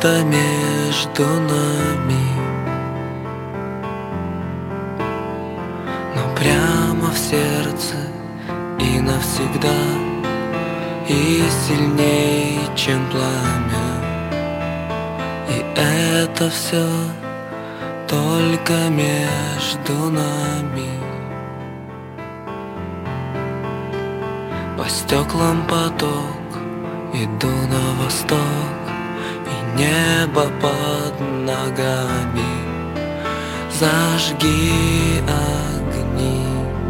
где-то между нами, но прямо в сердце и навсегда, и сильней, чем пламя. И это все только между нами. По стеклам поток, иду на восток, и небо под ногами. Зажги огни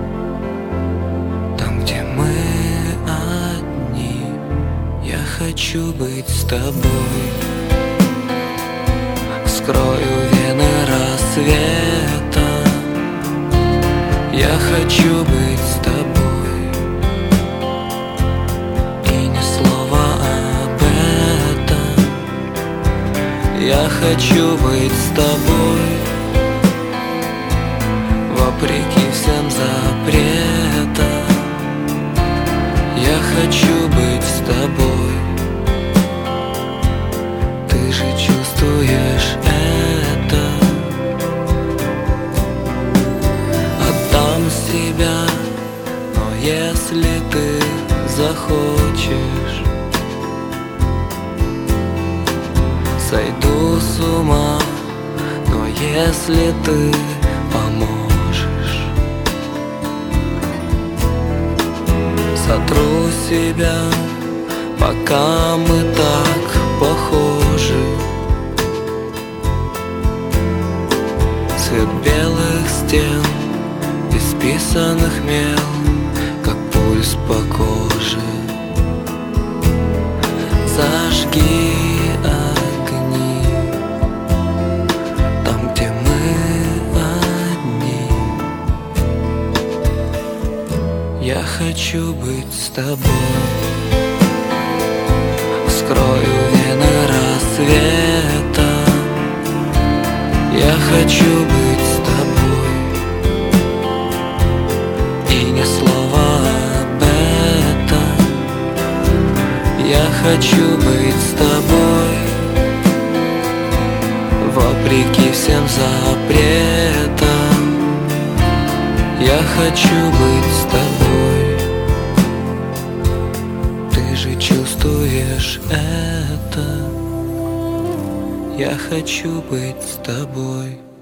там, где мы одни. Я хочу быть с тобой. Скрою вены рассвета. Я хочу быть с тобой. И ни слова об этом. Я хочу быть с тобой. Вопреки всем запретам. Я хочу быть с тобой. Ты же чувствуешь это. Отдам себя, но если ты захочешь, сойду с ума, но если ты поможешь, сотру себя, пока мы так похожи. Цвет белых стен, исписанных мел, как пульс по коже. Зажги огни там, где мы одни. Я хочу быть с тобой. Скрою вены рассвета. Я хочу быть с тобой. И ни слова об этом. Я хочу быть с тобой. Вопреки всем запретам. Я хочу быть с тобой. Ты же чувствуешь это. Я хочу быть с тобой.